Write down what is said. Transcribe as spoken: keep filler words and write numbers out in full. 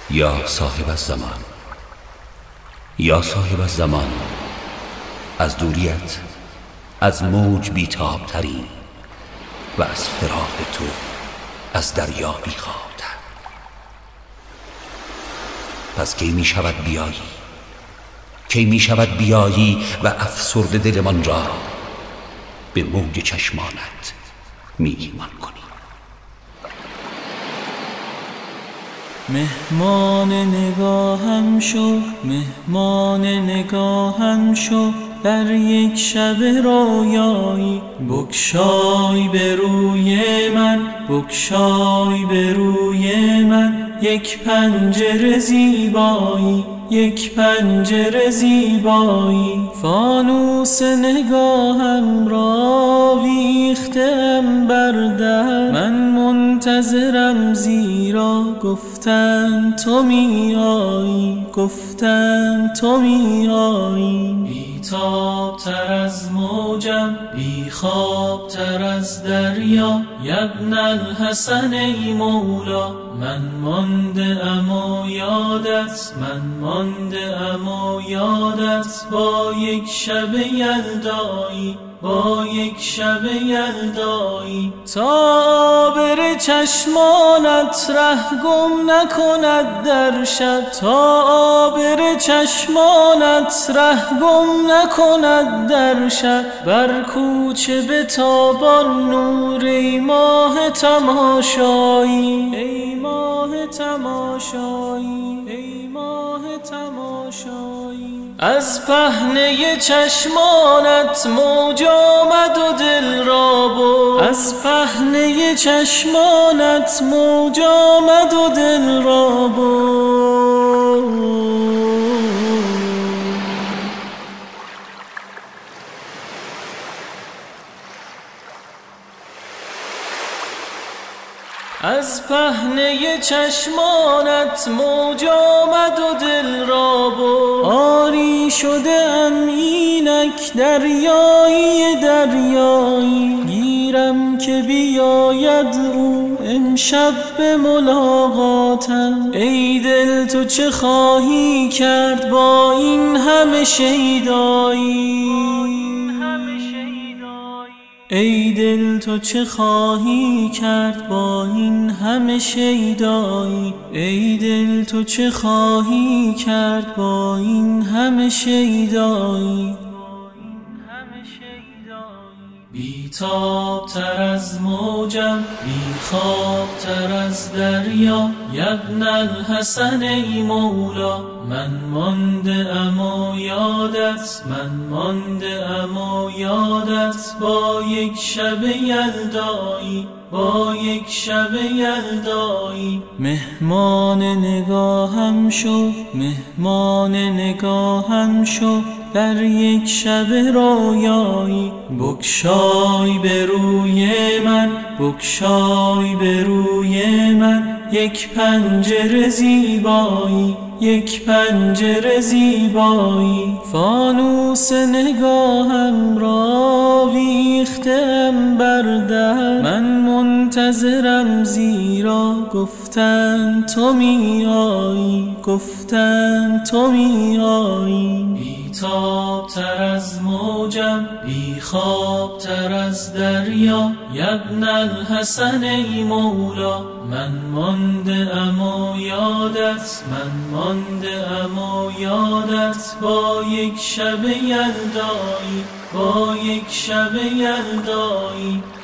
یا صاحب الزمان، یا صاحب الزمان، از دوریت از موج بیتاب ترین و از فراق تو از دریا بیخواب‌تر. پس کی می شود بیایی، کی می شود بیایی و افسرده دلمان را به موج چشمانت میهمان کنی. مهمان نگاهم شو، مهمان نگاهم شو، در یک شب رویایی بگشای به روی من، بگشای به روی من یک پنجره زیبایی، یک پنجره زیبایی. فانوس نگاهم را ویختم بر در، من منتظرم زیرا گفتن تو می آیی، گفتن تو می آیی. بیتاب تر از موجم، بی خواب تر از دریا، یبن الحسن ای مولا، من مانده ام و یادت، من مانده ام و یادت با یک شب یلدایی، با یک شب یلدایی. تا بر چشمانت ره گم نکند در شب، تا بر چشمانت ره گم نکند در شب، بر کوچه به تابان نور ای ماه تماشایی، ای ماه تماشایی، ای ماه تماشایی. از پهنه چشمانت موج آمد و دل را برد، از پهنه چشمانت موج آمد و دل را برد. از پهنه چشمانت موج آمد و دل را برد. آری شده ام اینک دریایی دریایی، گیرم که بیاید او امشب به ملاقاتم. ای دل تو چه خواهی کرد با این همه شیدایی، ای دل تو چه خواهی کرد با این همه شیدایی، ای دل تو چه خواهی کرد با این همه شیدایی. بیتاب تر از موجم، بی خواب تر از دریا، یبن الحسن ای مولا، من مانده ام و یادت، من مانده ام و یادت با یک شب یلدایی، با یک شب یلدایی. مهمان نگاهم شو، مهمان نگاهم شو، در یک شب رویایی بگشای به روی من، بگشای به روی من یک پنجره زیبایی، یک پنجره زیبایی. فانوس نگاهم را ویختم بر در، من منتظرم زیرا گفتن تو می آیی، گفتن تو می آیی. بیتاب تر از موجم، بی خواب تر از دریا، یبن الحسن ای مولا، من مانده ام و یادت، من مانده ام و یادت با یک شب یلدایی، با یک شب یلدایی.